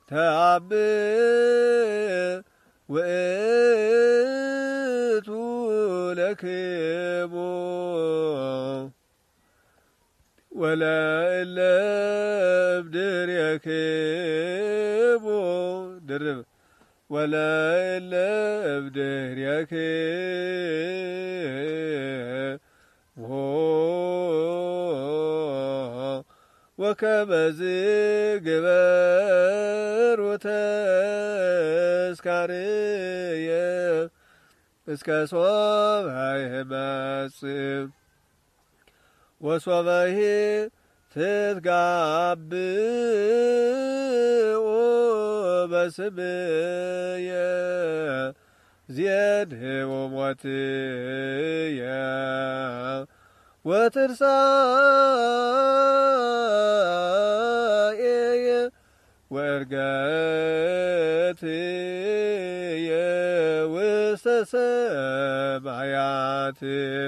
ተአብእ ውእቱ ለክቦ ወለእለ እብድር የክቦ ድርብ ወለእለ እብድር የክቦ ወከመዝ ግበሩ ተስካርየ እስከ ሶበ ይመጽእ ወሶበሂ ትትጋብኡ በስምየ ዜድህዎ ሞትየ ወትንሣኤየ ወዕርገትየ ውስተ ሰማያት